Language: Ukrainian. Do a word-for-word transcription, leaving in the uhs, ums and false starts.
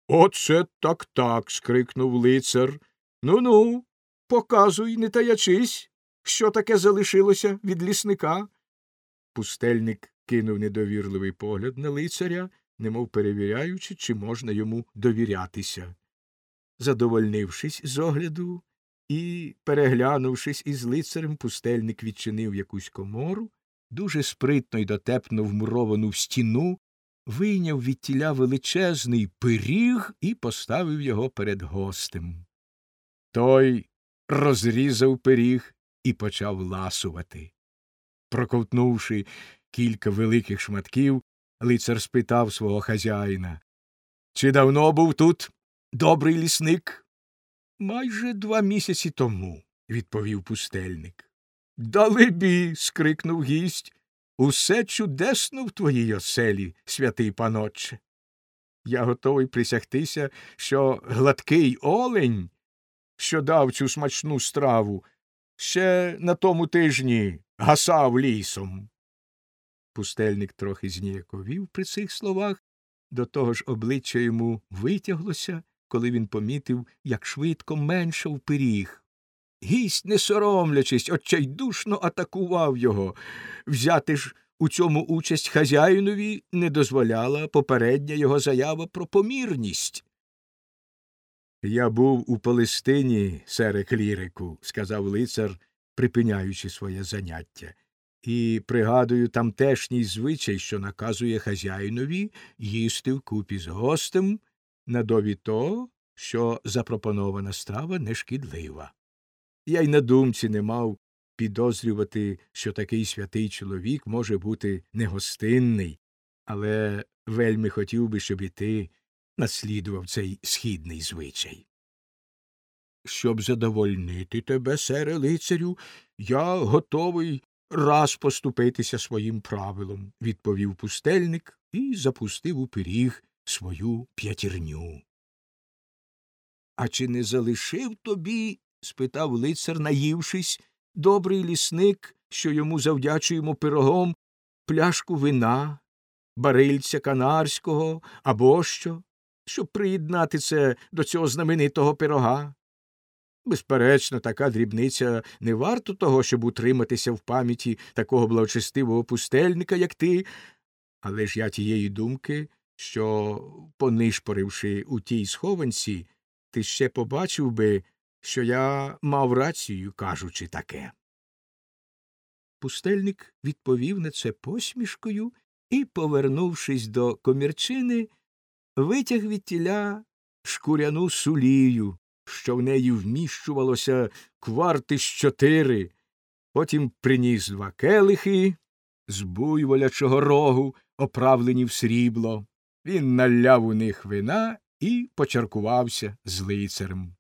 Оце так-так. Скрикнув лицар. Ну-ну, показуй, не таячись, що таке залишилося від лісника. Пустельник кинув недовірливий погляд на лицаря, немов перевіряючи, чи можна йому довірятися. Задовольнившись з огляду і переглянувшись із лицарем, пустельник відчинив якусь комору, дуже спритно й дотепно вмуровану в стіну, вийняв відтіля величезний пиріг і поставив його перед гостем. Той розрізав пиріг і почав ласувати. Проковтнувши кілька великих шматків, лицар спитав свого хазяїна: — Чи давно був тут добрий лісник? — Майже два місяці тому, — відповів пустельник. — Далебі. — скрикнув гість. — Усе чудесно в твоїй оселі, святий панотче. Я готовий присягтися, що гладкий олень, що дав цю смачну страву, ще на тому тижні гасав лісом. Пустельник трохи зніяковів при цих словах, до того ж обличчя йому витяглося, коли він помітив, як швидко меншав пиріг. Гість, не соромлячись, отчайдушно атакував його. Взяти ж у цьому участь хазяїнові не дозволяла попередня його заява про помірність. — Я був у Палестині, сере клірику, — сказав лицар, припиняючи своє заняття, — і пригадую тамтешній звичай, що наказує хазяїнові їсти вкупі з гостем на довід того, що запропонована страва нешкідлива. Я й на думці не мав підозрювати, що такий святий чоловік може бути негостинний, але вельми хотів би, щоб і ти наслідував цей східний звичай. — Щоб задовольнити тебе, сере лицарю, я готовий раз поступитися своїм правилом, — відповів пустельник і запустив у пиріг свою п'ятірню. — А чи не залишив тобі, — спитав лицар, наївшись, — добрий лісник, що йому завдячуємо пирогом, пляшку вина, барильця канарського або що, щоб приєднати це до цього знаменитого пирога? Безперечно, така дрібниця не варта того, щоб утриматися в пам'яті такого благочестивого пустельника, як ти, але ж я тієї думки, що, понишпоривши у тій схованці, ти ще побачив би, що я мав рацію, кажучи таке. Пустельник відповів на це посмішкою і, повернувшись до комірчини, витяг відтіля шкуряну сулію, що в неї вміщувалося кварти з чотири, потім приніс два келихи з буйволячого рогу, оправлені в срібло. Він наляв у них вина і почаркувався з лицарем.